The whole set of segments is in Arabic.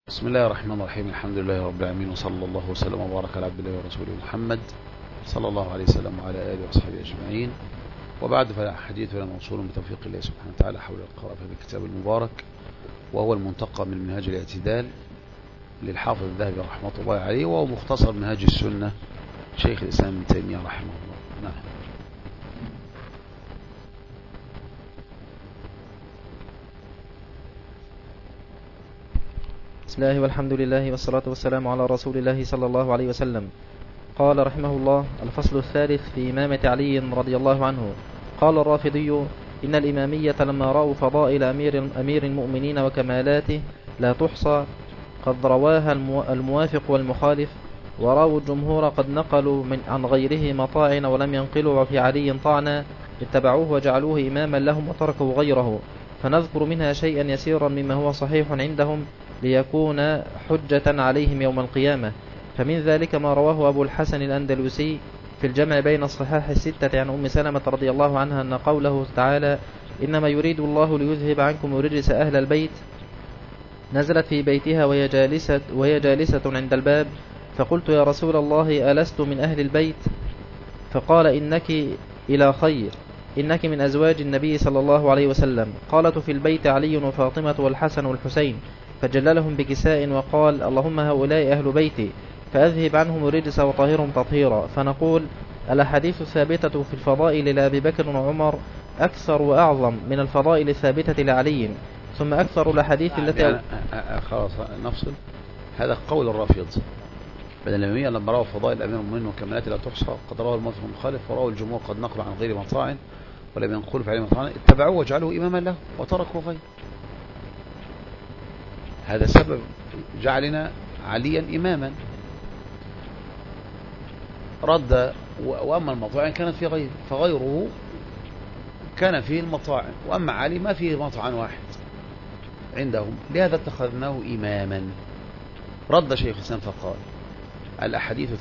بسم الله الرحمن الرحيم. الحمد لله رب العالمين، وصلى الله وسلم وبارك على عبد الله ورسوله محمد صلى الله عليه وسلم وعلى آله وصحبه أجمعين. وبعد فالحديث لنا موصول بتوفيق الله سبحانه وتعالى حول القراءة في الكتاب المبارك، وهو المنتقى من منهاج الاعتدال للحافظ الذهبي رحمة الله عليه، وهو مختصر منهاج السنة شيخ الإسلام ابن تيمية رحمه الله. نعم. بسم الله والحمد لله والصلاة والسلام على رسول الله صلى الله عليه وسلم. قال رحمه الله: الفصل الثالث في إمامة علي رضي الله عنه. قال الرافضي: إن الإمامية لما رأوا فضائل أمير المؤمنين وكمالاته لا تحصى قد رواها الموافق والمخالف، ورأوا الجمهور قد نقلوا عن غيره مطاعن ولم ينقلوا في علي طعنا، اتبعوه وجعلوه إماما لهم وتركوا غيره، فنذكر منها شيئا يسيرا مما هو صحيح عندهم ليكون حجة عليهم يوم القيامة. فمن ذلك ما رواه أبو الحسن الأندلسي في الجمع بين الصحاح الستة عن أم سلمة رضي الله عنها أن قوله تعالى: إنما يريد الله ليذهب عنكم الرجس أهل البيت، نزلت في بيتها وهي جالسة عند الباب، فقلت: يا رسول الله، ألست من أهل البيت؟ فقال: إنك إلى خير، إنك من أزواج النبي صلى الله عليه وسلم. قالت: في البيت علي وفاطمة والحسن والحسين، فجللهم بكساء وقال: اللهم هؤلاء أهل بيتي، فأذهب عنهم الرجس وطهرهم تطهيرا. فنقول: الأحاديث الثابتة في الفضائل لأبي بكر وعمر أكثر وأعظم من الفضائل الثابتة لعلي، ثم أكثر الأحاديث التي خلاص نفصل. هذا قول الرافض بل الإمامية لما رأوا فضائل أمير المؤمنين وكمالات لا تحصى قد رواه الموافق المخالف، ورأوا الجمهور قد نقلوا عن غير مطاعن ولم ينقلوا في عليه مطاعن، اتبعوه وجعلوه إماما له وتركوا غيره. هذا سبب جعلنا عليا إماما. رد وأما المطاعن كانت في غيره، فغيره كان فيه المطاعن، وأما علي ما فيه مطعن واحد عندهم، لهذا اتخذناه إماما. رد شيخ الإسلام فقال: الأحاديث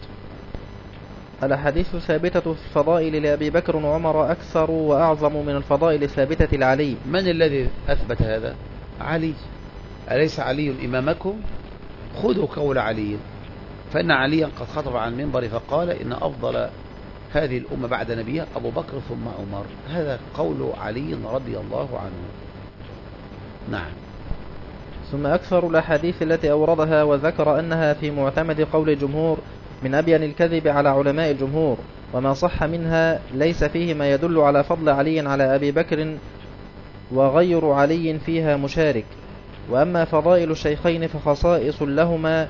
الثابتة في الفضائل لأبي بكر وعمر أكثر وأعظم من الفضائل الثابتة لعلي. من الذي أثبت هذا؟ علي. أليس علي إمامكم؟ خذوا قول علي، فإن عليا قد خطب عن المنبر فقال: إن أفضل هذه الأمة بعد نبيها أبو بكر ثم عمر. هذا قول علي رضي الله عنه. نعم. ثم أكثر الأحاديث التي أوردها وذكر أنها في معتمد قول الجمهور من أبين الكذب على علماء الجمهور، وما صح منها ليس فيه ما يدل على فضل علي على أبي بكر، وغير علي فيها مشارك. وأما فضائل الشيخين فخصائص لهما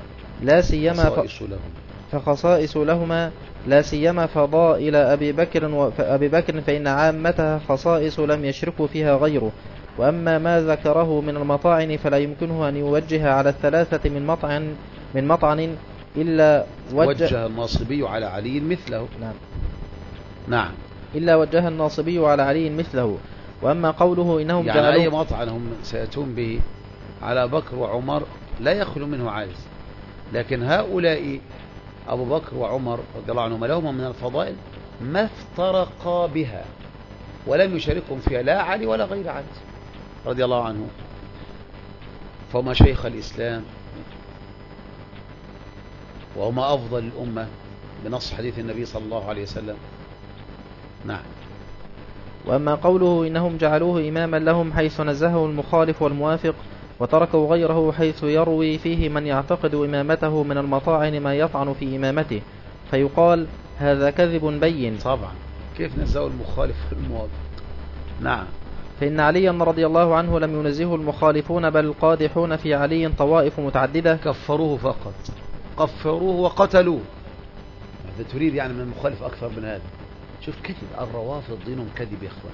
لا سيما فضائل أبي بكر فإن عامتها خصائص لم يشركوا فيها غيره. وأما ما ذكره من المطاعن فلا يمكنه أن يوجه على الثلاثة من مطعن إلا وجه الناصبي على علي مثله. نعم. إلا وجه الناصبي على علي مثله. وأما قوله إنهم يعني أي مطعن هم سيأتون به على بكر وعمر لا يخلو منه عاجز، لكن هؤلاء أبو بكر وعمر رضي الله عنهم لهم من الفضائل ما افترقا بها ولم يشاركهم فيها لا علي ولا غير علي رضي الله عنه، فهما شيخ الإسلام وهما أفضل الأمة بنص حديث النبي صلى الله عليه وسلم. نعم. وأما قوله إنهم جعلوه إماما لهم حيث نزهه المخالف والموافق، وتركوا غيره حيث يروي فيه من يعتقد إمامته من المطاعن ما يطعن في إمامته، فيقال: هذا كذب بين. طبعا، كيف نزهه المخالف والموافق؟ نعم. فإن عليا رضي الله عنه لم ينزهه المخالفون، بل القادحون في علي طوائف متعددة كفروه فقط، كفروه وقتلوه. هذا تريد يعني من المخالف أكثر من هذا؟ شوف كذب الروافض، دينهم كذب يا إخوان،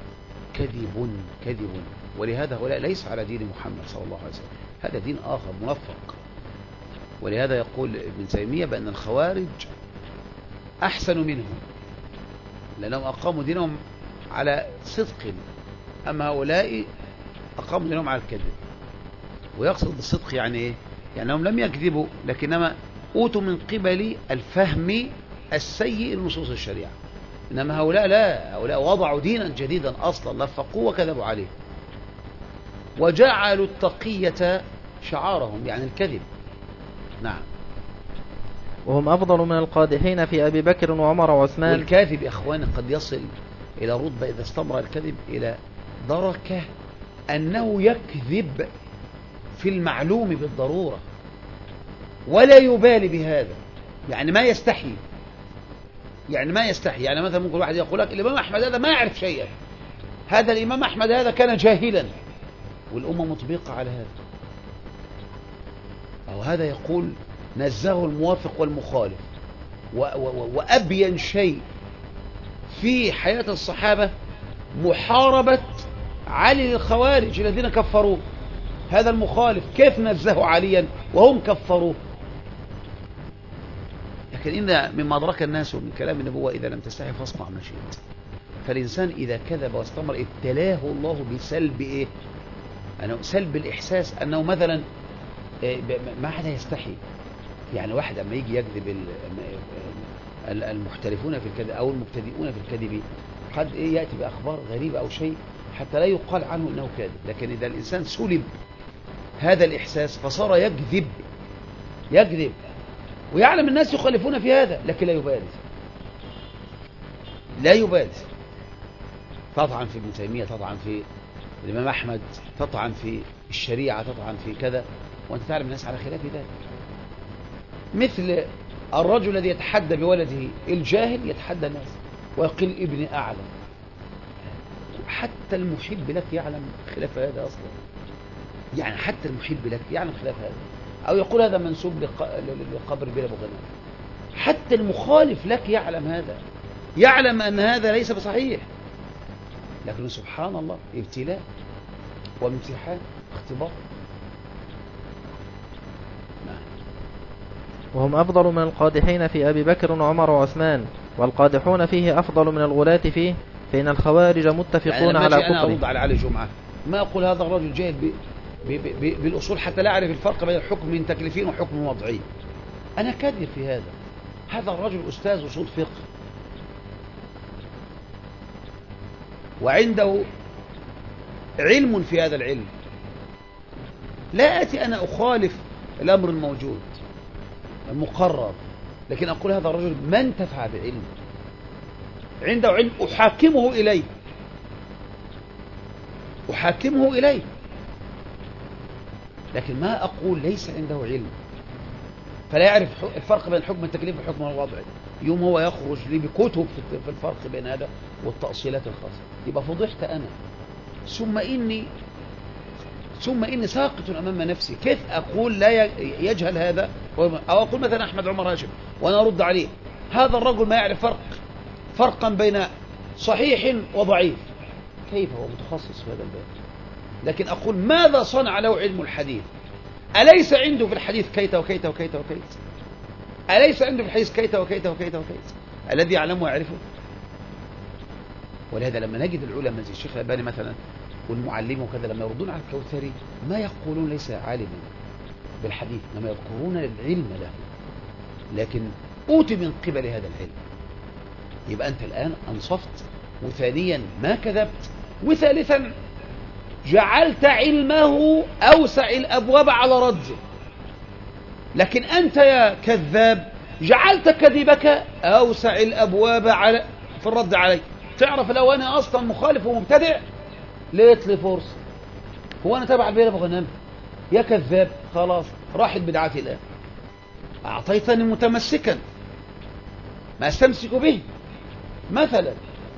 كذب. ولهذا هؤلاء ليس على دين محمد صلى الله عليه وسلم، هذا دين آخر منفق. ولهذا يقول ابن تيمية بأن الخوارج أحسن منهم لأنهم أقاموا دينهم على صدق، أما هؤلاء أقاموا دينهم على الكذب. ويقصد بالصدق يعني إيه؟ يعني هم لم يكذبوا، لكنما أوتوا من قبل الفهم السيء لنصوص الشريعة. إنما هؤلاء لا، هؤلاء وضعوا دينا جديدا أصلا، لفقوه وكذبوا عليه، وجعلوا التقية شعارهم، يعني الكذب. نعم. وهم أفضل من القادحين في أبي بكر وعمر وعثمان. والكاذب يا إخواني قد يصل إلى رتبة إذا استمر الكذب إلى دركة أنه يكذب في المعلوم بالضرورة ولا يبالي بهذا، يعني ما يستحي، يعني مثلا ممكن واحد يقول لك الإمام أحمد هذا ما يعرف شيئا، هذا الإمام أحمد هذا كان جاهلا، والأمة مطبقة على هذا. أو هذا يقول نزه الموافق والمخالف، وأبين شيء في حياة الصحابة محاربة علي للخوارج الذين كفروه. هذا المخالف كيف نزه عليا وهم كفروه؟ لكن إن مما أدرك الناس من كلام النبوة إذا لم تستحي فاصنع ما شئت. فالإنسان إذا كذب واستمر ابتلاه الله بسلب إيه؟ سلب الإحساس أنه مثلا ما حدا يستحي. يعني واحد أما يجي يكذب المحترفون في الكذب أو المبتدئون في الكذب قد يأتي بأخبار غريبة أو شيء حتى لا يقال عنه أنه كاذب. لكن إذا الإنسان سلب هذا الإحساس فصار يكذب ويعلم الناس يخالفون في هذا لكن لا يبالي. تطعن في ابن تيمية، تطعن في الإمام أحمد، تطعن في الشريعة، تطعن في كذا، وأنت تعلم الناس على خلاف ذلك. مثل الرجل الذي يتحدى بولده الجاهل، يتحدى الناس ويقول ابني أعلم. حتى المحب لك يعلم خلاف هذا أصلا، يعني حتى المحب لك يعلم خلاف هذا، أو يقول هذا منسوب لقبر بلا بغنى. حتى المخالف لك يعلم هذا، يعلم أن هذا ليس بصحيح، لكن سبحان الله ابتلاء وامتحان اختبار. وهم أفضل من القادحين في أبي بكر وعمر وعثمان، والقادحون فيه أفضل من الغلاة فيه، فإن الخوارج متفقون على كفره. أنا أرد على علي جمعة ما أقول هذا الرجل جاهل بالأصول حتى لا أعرف الفرق بين الحكم من تكليفين وحكم وضعي. أنا كاذب في هذا الرجل أستاذ أصول فقه وعنده علم في هذا العلم، لا أتي أنا أخالف الأمر الموجود المقرر، لكن أقول هذا الرجل ما انتفع بعلم، عنده علم أحاكمه إليه، لكن ما أقول ليس عنده علم فلا يعرف الفرق بين الحكم التكليف والحكم الوضعي. يوم هو يخرج لي بكتب في الفرق بين هذا والتأصيلات الخاصة، يبقى فضحت أنا. ثم إني ساقط أمام نفسي. كيف أقول لا يجهل هذا، أو أقول مثلا أحمد عمر هاشم وأنا أرد عليه هذا الرجل ما يعرف فرقا بين صحيح وضعيف؟ كيف هو متخصص في هذا الباب؟ لكن أقول ماذا صنع له علم الحديث؟ أليس عنده في الحديث كيت وكيت وكيت وكيت؟ أليس عنده في الحديث كيت وكيت وكيت وكيت؟ الذي يعلمه ويعرفه. ولهذا لما نجد العلماء زي الشيخ الألباني مثلا والمعلم وكذا لما يردون على الكوثري ما يقولون ليس عالما بالحديث، لما يذكرون العلم له، لكن أوتي من قبل هذا العلم. يبقى أنت الآن أنصفت، وثانيا ما كذبت، وثالثا جعلت علمه أوسع الأبواب على رده. لكن أنت يا كذاب جعلت كذبك أوسع الأبواب في الرد عليه. تعرف لو أنا أصلا مخالف ومبتدع ليت لي فرصة، هو أنا تبع البيت أبغى أنام؟ يا كذاب خلاص راحت بدعتي الآن، أعطيتني متمسكا ما أستمسك به مثلا.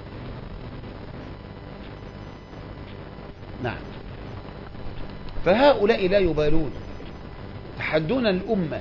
نعم. فهؤلاء لا يبالون، يتحدون الأمة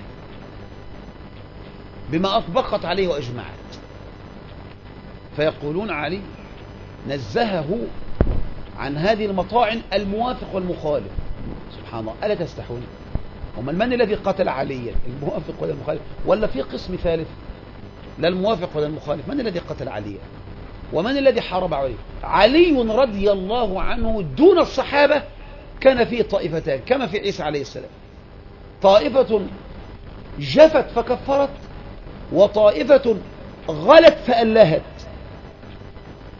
بما أطبقت عليه وأجمعت، فيقولون علي نزهه عن هذه المطاعن الموافق والمخالف. سبحان الله، ألا تستحون؟ من الذي قتل عليا؟ الموافق ولا المخالف؟ ولا في قسم ثالث لا الموافق ولا المخالف؟ من الذي قتل عليا؟ ومن الذي حارب عليه؟ علي رضي الله عنه دون الصحابة كان فيه طائفتان كما في عيسى عليه السلام، طائفة جفت فكفرت، وطائفة غلت فألهت.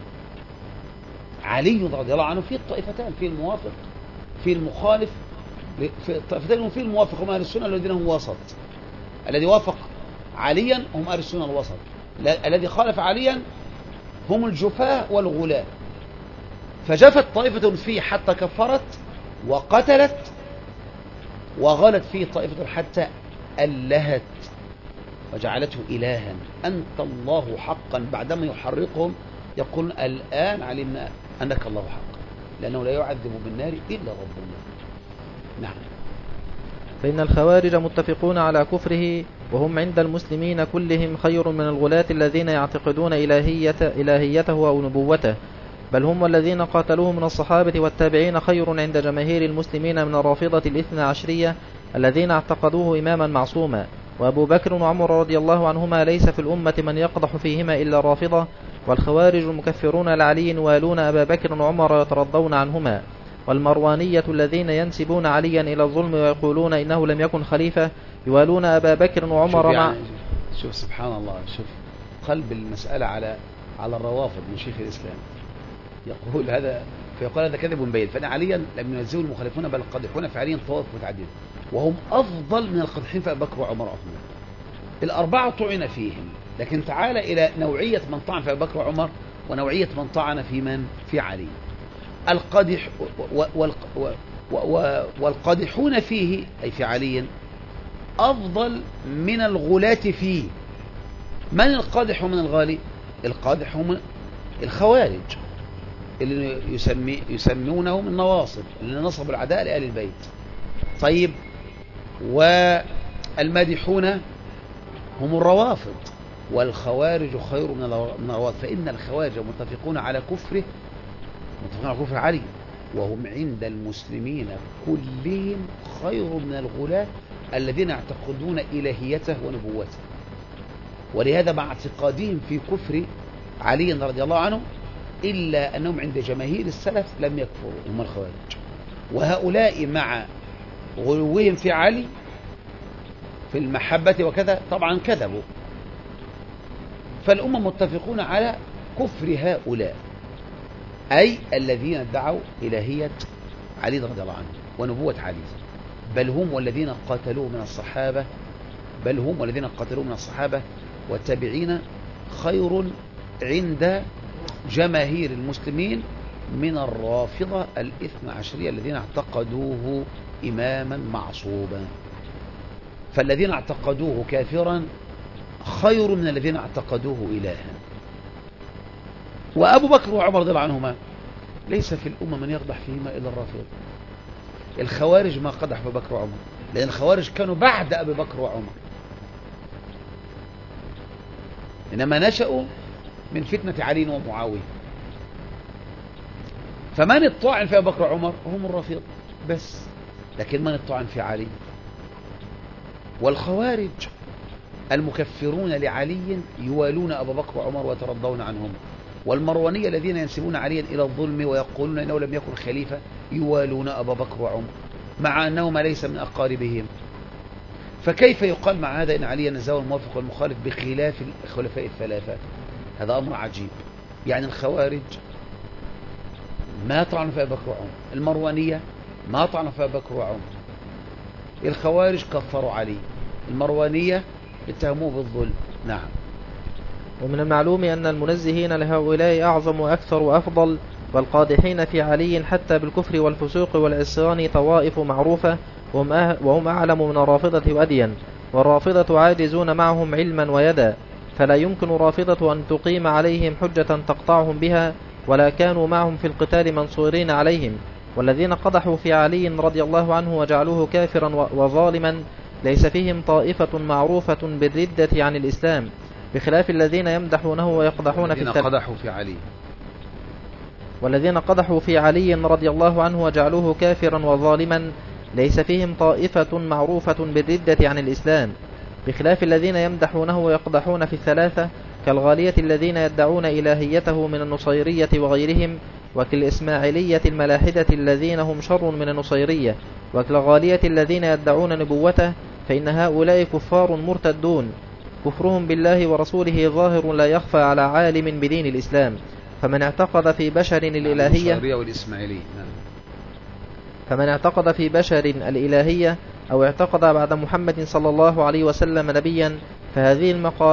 علي رضي الله عنه فيه الطائفتان، فيه الموافق فيه المخالف، طائفتين هم فيه الموافق هم أهل السنة الذين هم وسط. الذي وافق عليا هم أهل السنة الوسط، الذي خالف عليا هم الجفاة والغلاة. فجفت طائفة فيه حتى كفرت وقتلت، وغلت فيه طائفة حتى ألهت وجعلته إلها. أنت الله حقا، بعدما يحرقهم يقول الآن علمنا أنك الله حقا، لأنه لا يعذب بالنار إلا رب النار. نعم. فإن الخوارج متفقون على كفره، وهم عند المسلمين كلهم خير من الغلاة الذين يعتقدون إلهيته أو نبوته، بل هم الذين قاتلوه من الصحابة والتابعين خير عند جماهير المسلمين من الرافضة الاثنى عشرية الذين اعتقدوه إماما معصوما. وأبو بكر وعمر رضي الله عنهما ليس في الأمة من يقدح فيهما إلا الرافضة، والخوارج المكفرون لعلي والون أبا بكر وعمر ويترضون عنهما، والمروانية الذين ينسبون عليا إلى الظلم ويقولون إنه لم يكن خليفة يوالون أبا بكر وعمر يعني شوف سبحان الله، شوف قلب المسألة على الروافض من شيخ الإسلام. يقول هذا فيقول هذا كذب بين، فإن عليا لم ينزلوا المخالفون بل القادحون في علي طوائف متعددة، وهم أفضل من القادحين في أبي بكر وعمر وعثمان. الأربعة طعن فيهم، لكن تعال إلى نوعية من طعن في أبي بكر وعمر ونوعية من طعن في من؟ في علي. القادح والقادحون فيه أي في علي أفضل من الغلاة فيه. من القادح ومن الغالي؟ القادح هم الخوارج اللي يسمونهم النواصب، اللي نصبوا العداء لآل البيت. طيب، والمادحون هم الروافض، والخوارج خير من الروافض، فإن الخوارج متفقون على كفره، متفقون على كفر علي، وهم عند المسلمين كلهم خير من الغلاة الذين يعتقدون إلهيته ونبوته. ولهذا مع اعتقادهم في كفر علي رضي الله عنه إلا أنهم عند جماهير السلف لم يكفروا، هم الخوارج. وهؤلاء مع غلوهم في علي في المحبة وكذا طبعا كذبوا. فالأمة متفقون على كفر هؤلاء، أي الذين ادعوا إلهية علي رضي الله عنه ونبوة علي، بل هم والذين قاتلوه من الصحابة والتابعين خير عند جماهير المسلمين من الرافضة الاثنى عشرية الذين اعتقدوه إماما معصوبا. فالذين اعتقدوه كافرا خير من الذين اعتقدوه إلها. وأبو بكر وعمر رضي الله عنهما ليس في الأمة من يقدح فيهما إلا الرافضة. الخوارج ما قدح أبو بكر وعمر، لأن الخوارج كانوا بعد أبي بكر وعمر، إنما نشأوا من فتنة علي ومعاوية. فمن الطاعن في أبي بكر وعمر هم الرافضة بس، لكن من الطاعن في علي؟ والخوارج المكفرون لعلي يوالون أبا بكر وعمر ويترضون عنهم، والمروانية الذين ينسبون عليا إلى الظلم ويقولون إنه لم يكن خليفة يوالون أبا بكر وعمر مع أنهما ليس من أقاربهم. فكيف يقال مع هذا إن عليا نزاوى الموافق والمخالف بخلاف الخلفاء الثلاثة؟ هذا أمر عجيب. يعني الخوارج ما طعنوا في أبي بكر وعمر، المروانية ما طعنوا في أبي بكر وعمر، الخوارج كفروا علي، المروانية اتهموه بالظلم. نعم. ومن المعلوم أن المنزهين لهؤلاء أعظم وأكثر وأفضل، والقادحين في علي حتى بالكفر والفسوق والعصيان طوائف معروفة، وهم أعلم من الرافضة وأدين، والرافضة عاجزون معهم علما ويدا، فلا يمكن رافضة أن تقيم عليهم حجة تقطعهم بها، ولا كانوا معهم في القتال منصورين عليهم. والذين قدحوا في علي رضي الله عنه وجعلوه كافرا وظالما ليس فيهم طائفة معروفة بالردة عن الإسلام، بخلاف الذين يمدحونه ويقدحون في والذين قدحوا في علي رضي الله عنه وجعلوه كافرا وظالما ليس فيهم طائفة معروفة بالردة عن الإسلام، بخلاف الذين يمدحونه ويقدحون في الثلاثة، كالغالية الذين يدعون إلهيته من النصيرية وغيرهم، وكالإسماعيلية الملاحدة الذين هم شر من النصيرية، وكالغالية الذين يدعون نبوته، فإن هؤلاء كفار مرتدون، كفرهم بالله ورسوله ظاهر لا يخفى على عالم بدين الإسلام. فمن اعتقد في بشر الإلهية فمن اعتقد في بشر الإلهية أو اعتقد بعد محمد صلى الله عليه وسلم نبيا فهذه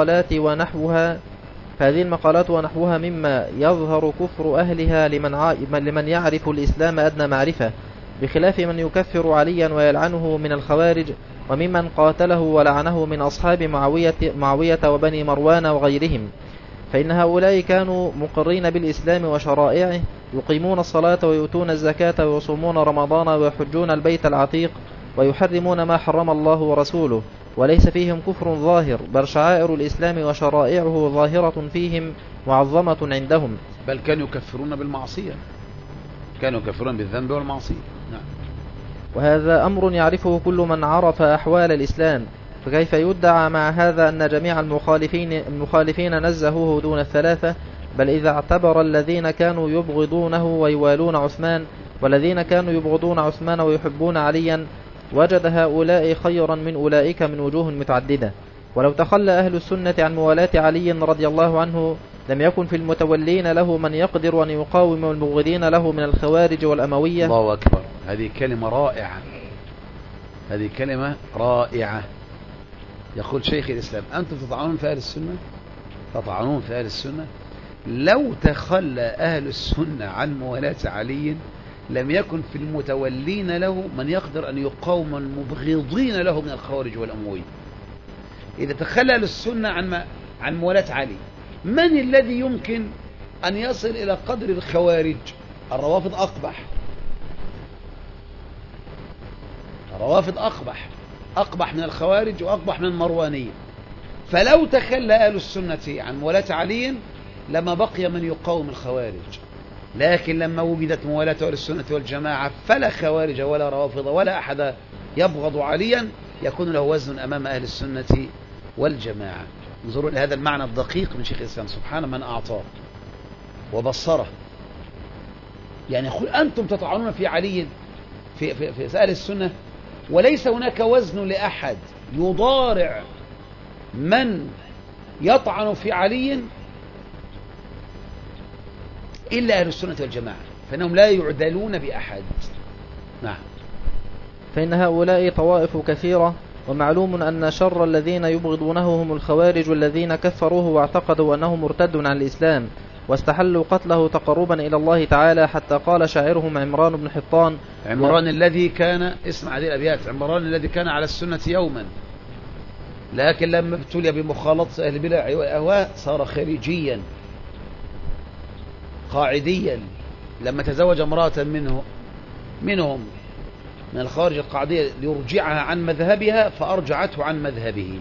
المقالات ونحوها مما يظهر كفر أهلها لمن يعرف الإسلام أدنى معرفة، بخلاف من يكفر عليا ويلعنه من الخوارج وممن قاتله ولعنه من أصحاب معاوية وبني مروان وغيرهم، فإن هؤلاء كانوا مقرين بالإسلام وشرائعه، يقيمون الصلاة ويؤتون الزكاة ويصومون رمضان ويحجون البيت العتيق ويحرمون ما حرم الله ورسوله، وليس فيهم كفر ظاهر، بل شعائر الإسلام وشرائعه ظاهرة فيهم معظمة عندهم. بل كانوا يكفرون بالمعصية، كانوا يكفرون بالذنب والمعصية. نعم. وهذا أمر يعرفه كل من عرف أحوال الإسلام، فكيف يدعى مع هذا أن جميع المخالفين نزهوه دون الثلاثة؟ بل إذا اعتبر الذين كانوا يبغضونه ويوالون عثمان والذين كانوا يبغضون عثمان ويحبون عليا، وجد هؤلاء خيرا من أولئك من وجوه متعددة. ولو تخلى أهل السنة عن موالاة علي رضي الله عنه لم يكن في المتولين له من يقدر أن يقاوم المبغضين له من الخوارج والأموية. الله أكبر، هذه كلمة رائعة، هذه كلمة رائعة. يقول شيخ الإسلام: أنتم تطعنون في أهل السنة، تطعنون في أهل السنة. لو تخلى أهل السنة عن موالاة علي لم يكن في المتولين له من يقدر أن يقاوم المبغضين له من الخوارج والأموية. إذا تخلى أهل السنة عن موالاة علي، من الذي يمكن أن يصل إلى قدر الخوارج؟ الروافض أقبح، الروافض أقبح من الخوارج وأقبح من المروانية. فلو تخلى أهل السنة عن موالاة علي لما بقي من يقاوم الخوارج، لكن لما وجدت موالاة أهل السنة والجماعة فلا خوارج ولا روافض ولا أحد يبغض عليا يكون له وزن أمام أهل السنة والجماعة. انظروا لهذا المعنى الدقيق من شيخ الإسلام، سبحان من أعطاه وبصره. يعني يقول: أنتم تطعنون في علي في أهل السنة، وليس هناك وزن لأحد يضارع من يطعن في علي إلا أهل السنة والجماعة، فإنهم لا يعدلون بأحد. نعم. فإن هؤلاء طوائف كثيرة، ومعلوم أن شر الذين يبغضونه هم الخوارج الذين كفروه واعتقدوا أنه مرتد عن الإسلام واستحلوا قتله تقربا إلى الله تعالى، حتى قال شاعرهم عمران بن حطان: عمران الذي كان، اسمع هذه الأبيات، عمران الذي كان على السنة يوما، لكن لما ابتلي بمخالطة أهل البدع والأهواء صار خارجيا قاعديا. لما تزوج امرأة منهم من الخوارج القاعدية ليرجعها عن مذهبها فأرجعته عن مذهبه.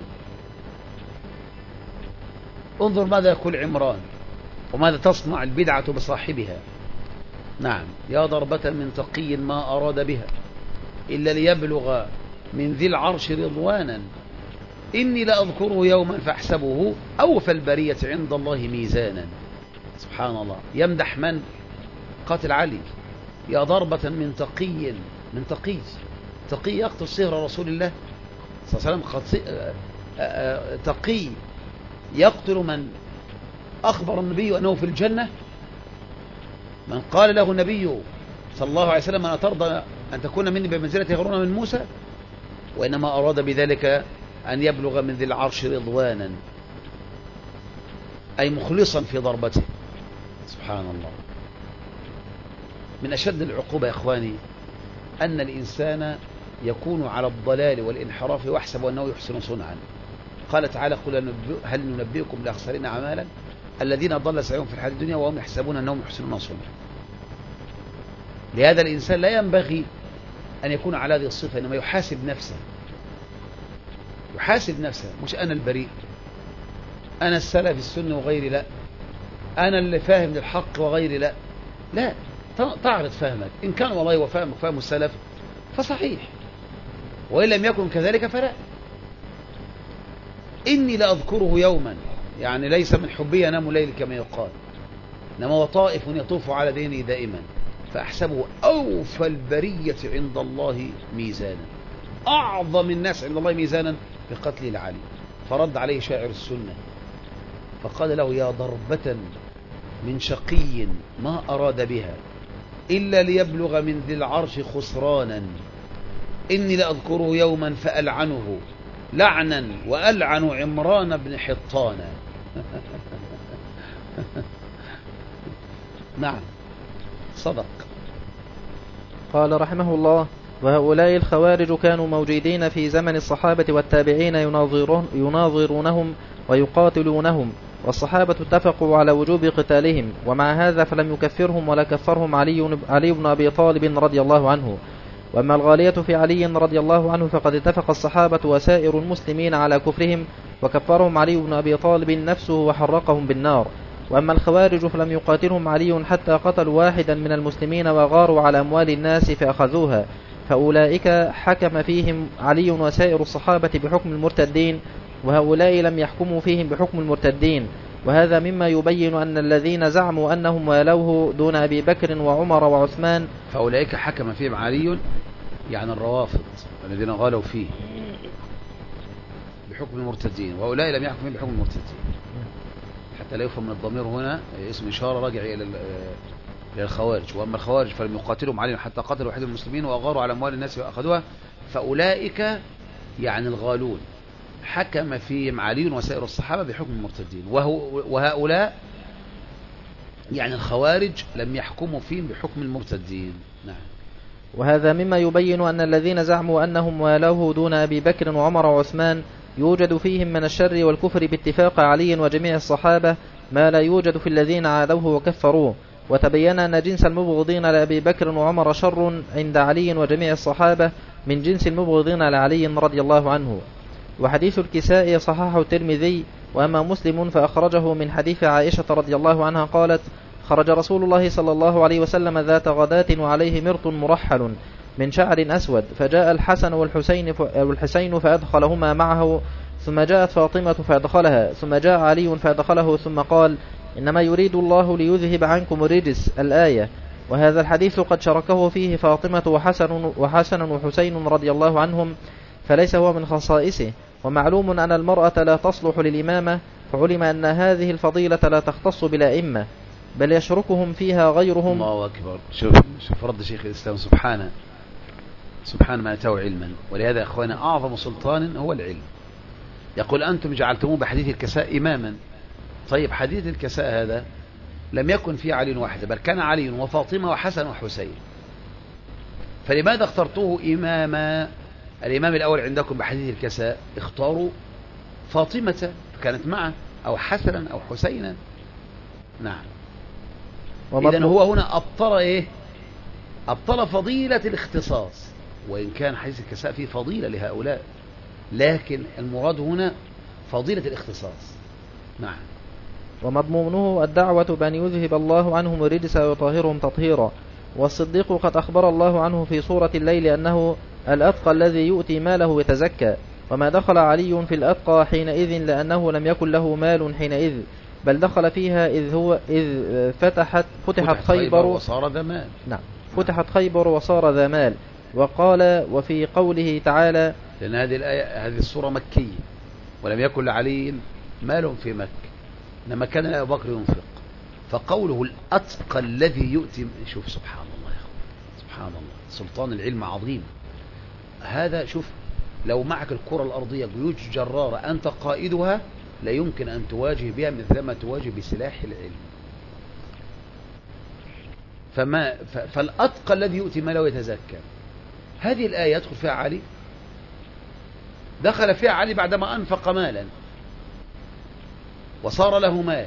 انظر ماذا يقول عمران وماذا تصنع البدعة بصاحبها. نعم: يا ضربة من تقي ما أراد بها إلا ليبلغ من ذي العرش رضوانا، إني لأذكره يوما فاحسبه أوفى البرية عند الله ميزانا. سبحان الله، يمدح من؟ قاتل علي. يا ضربة من تقي، من تقي يقتل صهر رسول الله صلى الله عليه وسلم، تقي يقتل من أخبر النبي أنه في الجنة، من قال له النبي صلى الله عليه وسلم: أنا ترضى أن تكون مني بمنزلة هارون من موسى؟ وإنما أراد بذلك أن يبلغ من ذي العرش رضوانا، أي مخلصا في ضربته. سبحان الله. من أشد العقوبة يا إخواني أن الإنسان يكون على الضلال والانحراف ويحسب أنه يحسن صنعا. قال تعالى: قل هل ننبئكم بالأخسرين أعمالا الذين ضل سعيهم في الحياة الدنيا وهم يحسبون أنهم يحسنون صنعا. لهذا الإنسان لا ينبغي أن يكون على هذه الصفة، إنما يحاسب نفسه، يحاسب نفسه. مش أنا البريء، أنا السلف السني وغيري لا، أنا اللي فاهم للحق وغيري لا. لا، تعرض فهمك، إن كان والله وفهمك فهم السلف فصحيح، وإن لم يكن كذلك فلا. إني لأذكره يوما، يعني ليس من حبي أنام الليل كما يقال، إنما هو طائف يطوف على دينه دائما، فأحسبه أوفى البرية عند الله ميزانا، أعظم الناس عند الله ميزانا بقتل العلي. فرد عليه شاعر السنة فقال له: يا ضربة من شقي ما أراد بها إلا ليبلغ من ذي العرش خسرانا، إني لأذكره يوما فألعنه لعنا وألعن عمران بن حطان. نعم صدق. قال رحمه الله: وهؤلاء الخوارج كانوا موجودين في زمن الصحابة والتابعين يناظرونهم ويقاتلونهم، والصحابة اتفقوا على وجوب قتالهم، ومع هذا فلم يكفرهم ولا كفرهم علي بن أبي طالب رضي الله عنه. وأما الغالية في علي رضي الله عنه فقد اتفق الصحابة وسائر المسلمين على كفرهم، وكفرهم علي بن أبي طالب نفسه وحرقهم بالنار. وأما الخوارج فلم يقاتلهم علي حتى قتلوا واحدا من المسلمين وغاروا على أموال الناس فأخذوها، فأولئك حكم فيهم علي وسائر الصحابة بحكم المرتدين، وهؤلاء لم يحكموا فيهم بحكم المرتدين. وهذا مما يبين أن الذين زعموا أنهم والوه دون أبي بكر وعمر وعثمان، فأولئك حكم فيهم علي يعني الروافض الذين غالوا فيه بحكم المرتدين، وهؤلاء لم يحكموا بحكم المرتدين، حتى لا يفهم من الضمير هنا اسم إشارة راجع إلى الخوارج. وأما الخوارج فلم يقاتلهم علي حتى قتلوا واحد من المسلمين وأغاروا على أموال الناس وأخذوها، فأولئك يعني الغالون حكم فيهم علي وسائر الصحابة بحكم المرتدين، وهؤلاء يعني الخوارج لم يحكموا فيهم بحكم المرتدين. نعم. وهذا مما يبين أن الذين زعموا أنهم والوه دون أبي بكر وعمر وعثمان يوجد فيهم من الشر والكفر باتفاق علي وجميع الصحابة ما لا يوجد في الذين عادوه وكفروه. وتبين أن جنس المبغضين لأبي بكر وعمر شر عند علي وجميع الصحابة من جنس المبغضين لعلي رضي الله عنه. وحديث الكساء صححه الترمذي. وأما مسلم فأخرجه من حديث عائشة رضي الله عنها قالت: خرج رسول الله صلى الله عليه وسلم ذات غداة وعليه مرط مرحل من شعر أسود، فجاء الحسن والحسين فأدخلهما معه، ثم جاءت فاطمة فأدخلها، ثم جاء علي فأدخله، ثم قال: إنما يريد الله ليذهب عنكم الرجس، الآية. وهذا الحديث قد شركه فيه فاطمة وحسن وحسين رضي الله عنهم، فليس هو من خصائصه. ومعلوم أن المرأة لا تصلح للإمامة، فعلم أن هذه الفضيلة لا تختص بالأئمة بل يشركهم فيها غيرهم. الله أكبر. شوف رد شيخ الإسلام سبحان ما أتاه علما. ولهذا أخوانا أعظم سلطان هو العلم. يقول: أنتم جعلتموه بحديث الكساء إماما. طيب حديث الكساء هذا لم يكن فيه علي واحد، بل كان علي وفاطمة وحسن وحسين، فلماذا اخترتوه إماما؟ الإمام الأول عندكم بحديث الكساء اختاروا فاطمة كانت معه، أو حسنا أو حسينا. نعم. إذن هو هنا أبطل فضيلة الاختصاص، وإن كان حديث الكساء فيه فضيلة لهؤلاء، لكن المراد هنا فضيلة الاختصاص. نعم. ومضمونه الدعوة بأن يذهب الله عنهم الرجس ويطهرهم تطهيرا. والصديق قد أخبر الله عنه في سورة الليل أنه الأتقى الذي يؤتي ماله يتزكى، وما دخل علي في الأتقى حينئذ لأنه لم يكن له مال حينئذ، بل دخل فيها إذ فتحت خيبر وصار ذا مال. نعم، فتحت خيبر وصار ذا مال. وقال: وفي قوله تعالى، لأن هذه السورة مكية، ولم يكن لعلي مال في مكة، إنما كان أبو بكر ينفق، فقوله الأتقى الذي يؤتي. شوف سبحان الله يا أخوان، سبحان الله، سلطان العلم عظيم هذا. شوف لو معك الكرة الأرضية جيوش جرارة أنت قائدها، لا يمكن أن تواجه بها مثلما تواجه بسلاح العلم. فالأتقى الذي يؤتي ماله يتزكى، هذه الآية يدخل فيها علي، دخل فيها علي بعدما أنفق مالا وصار له مال.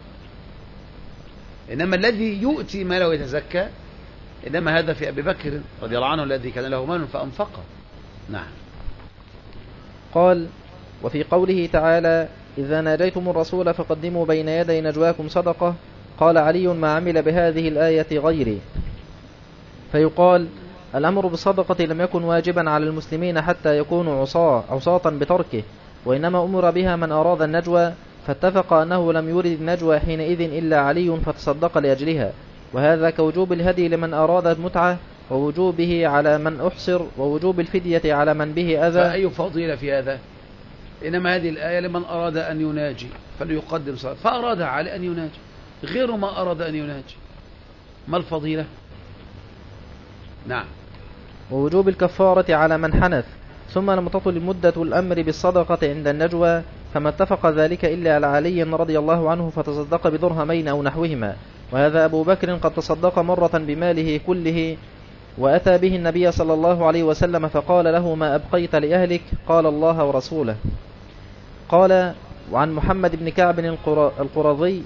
إنما الذي يؤتي ماله يتزكى إنما هذا في أبي بكر رضي الله عنه الذي كان له مال فأنفقه. نعم. قال: وفي قوله تعالى: إذا ناجيتم الرسول فقدموا بين يدي نجواكم صدقة، قال علي: ما عمل بهذه الآية غيري. فيقال: الأمر بالصدقة لم يكن واجبا على المسلمين حتى يكونوا عصاة بتركه، وإنما أمر بها من أراد النجوى، فاتفق أنه لم يرد النجوى حينئذ إلا علي فتصدق لأجلها. وهذا كوجوب الهدي لمن أراد المتعة، ووجوبه على من أحصر، ووجوب الفدية على من به أذى. فأي فضيلة في هذا؟ إنما هذه الآية لمن أراد أن يناجي فليقدم صلاة، فأراد على أن يناجي، غير ما أراد أن يناجي. ما الفضيلة؟ نعم. ووجوب الكفارة على من حنث. ثم لم تطل مدة الأمر بالصدقة عند النجوى، فما اتفق ذلك إلا على علي رضي الله عنه فتصدق بدرهمين أو نحوهما، وهذا أبو بكر قد تصدق مرة بماله كله، وأتى به النبي صلى الله عليه وسلم فقال له: ما أبقيت لأهلك؟ قال: الله ورسوله. قال: وعن محمد بن كعب القرظي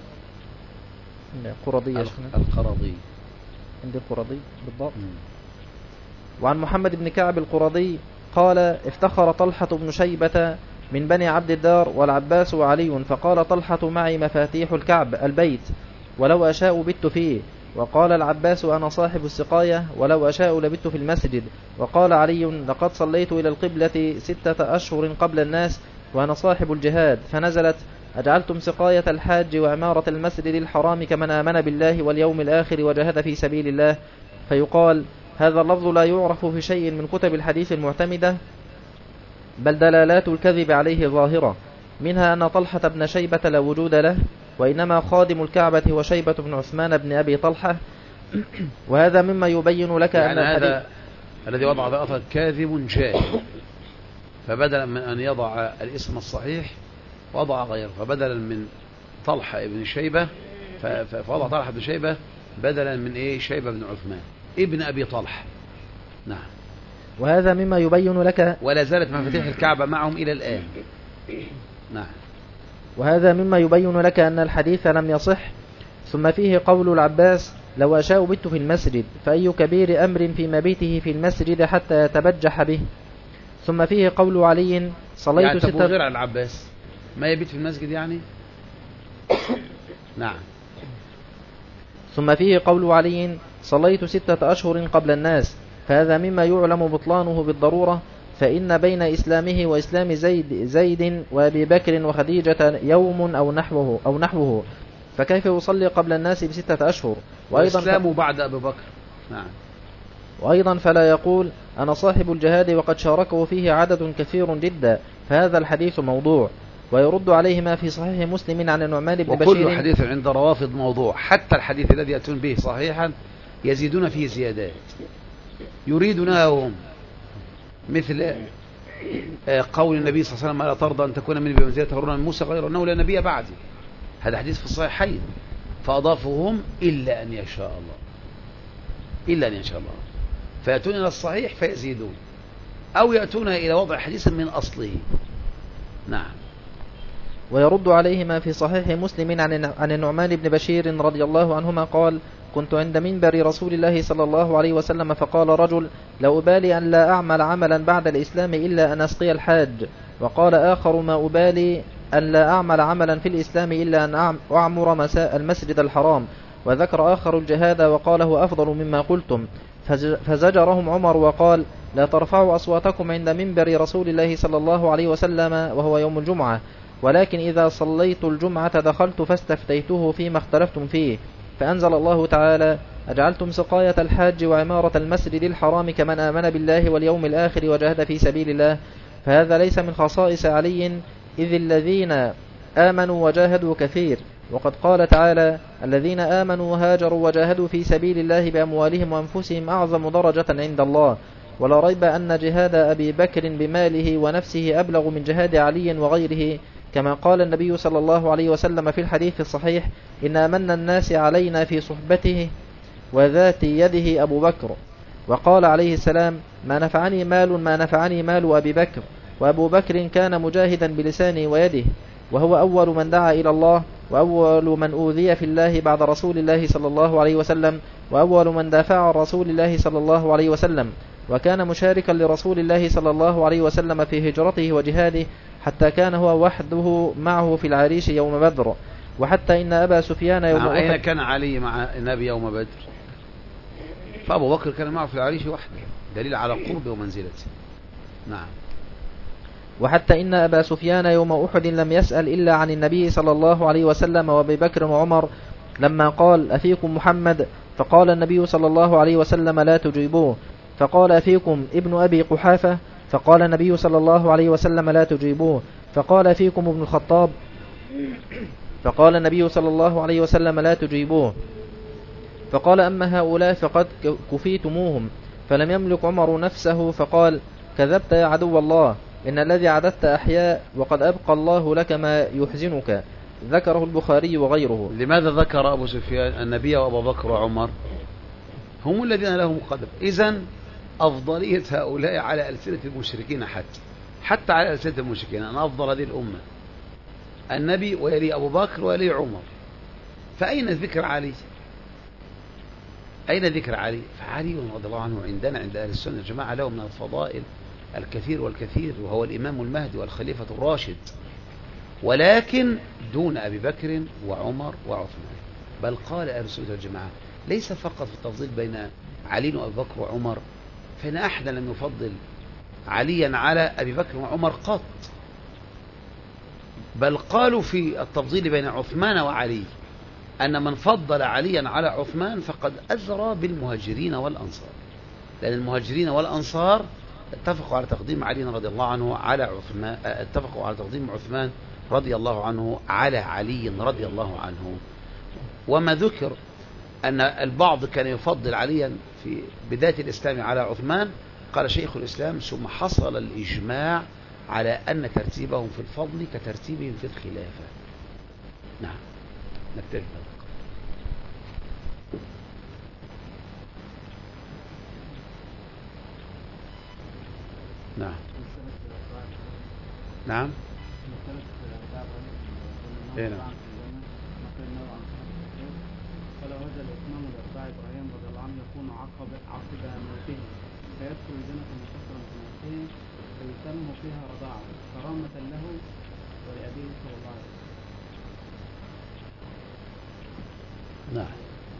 عندي القرظي بالضبط. وعن محمد بن كعب القرظي قال: افتخر طلحة بن شيبة من بني عبد الدار والعباس وعلي، فقال طلحة: معي مفاتيح الكعب البيت، ولو أشاء بت فيه. وقال العباس: أنا صاحب السقاية، ولو أشاء لبت في المسجد. وقال علي: لقد صليت إلى القبلة 6 أشهر قبل الناس، وأنا صاحب الجهاد. فنزلت: أجعلتم سقاية الحاج وعمارة المسجد الحرام كمن آمن بالله واليوم الآخر وجاهد في سبيل الله. فيقال: هذا اللفظ لا يعرف في شيء من كتب الحديث المعتمدة، بل دلالات الكذب عليه ظاهرة، منها أن طلحة بن شيبة لا وجود له، وإنما خادم الكعبة هو شيبة بن عثمان بن أبي طلحة. وهذا مما يبين لك يعني أن هذا الذي وضع ذا كاذب جاهل، فبدلا من أن يضع الاسم الصحيح وضع غيره، فبدلا من طلحة بن شيبة فوضع طلحة بن شيبة بدلا من شيبة بن عثمان ابن أبي طلحة. نعم. وهذا مما يبين لك، ولا زالت مفاتيح الكعبة معهم إلى الآن. نعم. وهذا مما يبين لك أن الحديث لم يصح. ثم فيه قول العباس: لو أشاء بت في المسجد، فأي كبير أمر في مبيته في المسجد حتى يتبجح به. ثم فيه قول علي: صليت يعني غير على العباس ما يبيت في المسجد يعني. نعم. ثم فيه قول علي: صليت 6 أشهر قبل الناس، فهذا مما يعلم بطلانه بالضرورة، فإن بين إسلامه وإسلام زيد وأبي بكر وخديجة يوم أو نحوه، فكيف يصلي قبل الناس ب6 أشهر؟ وإسلامه بعد أبي بكر. نعم. وأيضا فلا يقول: أنا صاحب الجهاد وقد شاركه فيه عدد كثير جدا، فهذا الحديث موضوع. ويرد عليه ما في صحيح مسلم عن النعمان بن بشير. وكل حديث عند روافض موضوع، حتى الحديث الذي يأتون به صحيحا يزيدون فيه زيادات يريدونها هم، مثل قول النبي صلى الله عليه وسلم: ألا ترضى أن تكون من بمنزلة هارون من موسى غير أنه لا نبي بعدي. هذا حديث في الصحيحين، فأضافوهم إلا أن يشاء الله، إلا أن يشاء الله، فيأتون إلى الصحيح فيزيدون، أو يأتون إلى وضع حديث من أصله. نعم. ويرد عليه ما في صحيح مسلم عن النعمان بن بشير رضي الله عنهما قال: كنت عند منبر رسول الله صلى الله عليه وسلم، فقال رجل: لا أبالي أن لا أعمل عملا بعد الإسلام إلا أن أسقي الحاج. وقال آخر: ما أبالي أن لا أعمل عملا في الإسلام إلا أن أعمر المسجد الحرام. وذكر آخر الجهاد وقاله أفضل مما قلتم، فزجرهم عمر وقال: لا ترفعوا أصواتكم عند منبر رسول الله صلى الله عليه وسلم وهو يوم الجمعة، ولكن إذا صليت الجمعة دخلت فاستفتيته فيما اختلفتم فيه، فأنزل الله تعالى: أجعلتم سقاية الحاج وعمارة المسجد الحرام كمن آمن بالله واليوم الآخر وجاهد في سبيل الله. فهذا ليس من خصائص علي، إذ الذين آمنوا وجاهدوا كثير، وقد قال تعالى: الذين آمنوا وهاجروا وجاهدوا في سبيل الله بأموالهم وأنفسهم أعظم درجة عند الله. ولا ريب أن جهاد أبي بكر بماله ونفسه أبلغ من جهاد علي وغيره، كما قال النبي صلى الله عليه وسلم في الحديث الصحيح: إن أمن الناس علينا في صحبته وذات يده أبو بكر. وقال عليه السلام: ما نفعني مال أبي بكر. وأبو بكر كان مجاهدا بلسانه ويده، وهو أول من دعا إلى الله، وأول من أوذي في الله بعد رسول الله صلى الله عليه وسلم، وأول من دافع عن رسول الله صلى الله عليه وسلم، وكان مشاركا لرسول الله صلى الله عليه وسلم في هجرته وجهاده، حتى كان هو وحده معه في العريش يوم بدر. وحتى إن أبا سفيان يوم أحد. أين كان علي مع النبي يوم بدر؟ فأبو بكر كان معه في العريش وحده، دليل على قربه ومنزلته. نعم. وحتى إن أبا سفيان يوم أحد لم يسأل إلا عن النبي صلى الله عليه وسلم وأبي بكر وعمر، لما قال: أفيكم محمد؟ فقال النبي صلى الله عليه وسلم: لا تجيبوه. فقال: أفيكم ابن أبي قحافة؟ فقال النبي صلى الله عليه وسلم: لا تجيبوه. فقال: أفيكم ابن الخطاب؟ فقال النبي صلى الله عليه وسلم: لا تجيبوه. فقال: أما هؤلاء فقد كفيتموهم. فلم يملك عمر نفسه فقال: كذبت يا عدو الله، إن الذي عددت أحياء وقد أبقى الله لك ما يحزنك. ذكره البخاري وغيره. لماذا ذكر أبو سفيان النبي وأبا بكر وعمر؟ هم الذين لهم قدر. إذن أفضلية هؤلاء على ألسنة المشركين، حتى على ألسنة المشركين أن أفضل هذه الأمة النبي ويلي أبو بكر ويلي عمر. فأين ذكر علي؟ أين ذكر علي؟ فعلي رضي الله عنه عندنا عند أهل السنة الجماعة له من الفضائل الكثير والكثير، وهو الإمام المهدي والخليفة الراشد، ولكن دون أبي بكر وعمر وعثمان. بل قال أهل السنة والجماعة ليس فقط في التفضيل بين علي وأبي بكر وعمر، فإن أحدا لم يفضل عليا على أبي بكر وعمر قط، بل قالوا في التفضيل بين عثمان وعلي أن من فضل عليا على عثمان فقد أزرى بالمهاجرين والأنصار، لأن المهاجرين والأنصار اتفقوا على تقديم علي رضي الله عنه على عثمان، اتفقوا على تقديم عثمان رضي الله عنه على علي رضي الله عنه. وما ذكر أن البعض كان يفضل عليا في بداية الإسلام على عثمان، قال شيخ الإسلام: ثم حصل الإجماع على أن ترتيبهم في الفضل كترتيبهم في الخلافة. نعم، نكتفي. نعم نعم ايه نعم. فلو وجد الإمام الأربعة إبراهيم رضي الله عنه يكون عقب موته فيدخل الجنة مستقرا في موته فيتم فيها رضاعة كرامة له ولأبيه صلى الله عليه وسلم. نعم.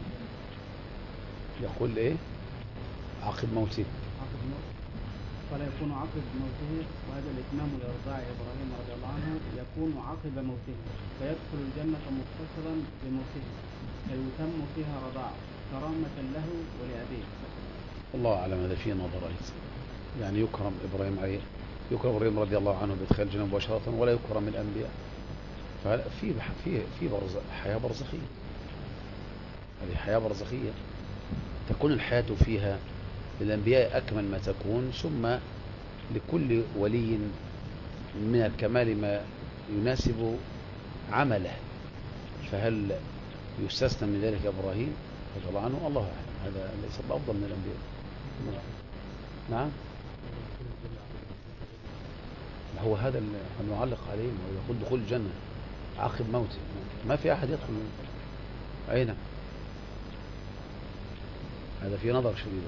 يقول ايه؟ عقب موته. عقب موته فلا يكون عقب موته، وهذا الإتمام لإرضاع إبراهيم رضي الله عنه يكون عقب موته فيدخل الجنة متصلا بموته فيتم فيها رضاعة كرامة له ولأبيه. الله أعلم، هذا فيه نظرات، يعني يكرم إبراهيم رضي الله عنه بإدخال الجنة مباشرة ولا يكرم الأنبياء. في حياة برزخية، هذه حياة برزخية تكون الحياة فيها للأنبياء أكمل ما تكون، ثم لكل ولي من الكمال ما يناسب عمله. فهل يستثنى من ذلك إبراهيم رضي الله عنه؟ الله أعلم، هذا ليس بأفضل من الأنبياء. نعم، هو هذا اللي نعلق عليه، يقول دخول الجنة عقب موته، ما في أحد يدخل أين، هذا في نظر شديد،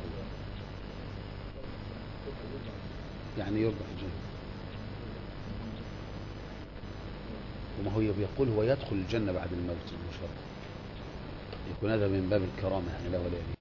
يعني يرجع الجنة. وما هو يقول هو يدخل الجنة بعد الموت مباشرة، يكون هذا من باب الكرامة يعني له ولا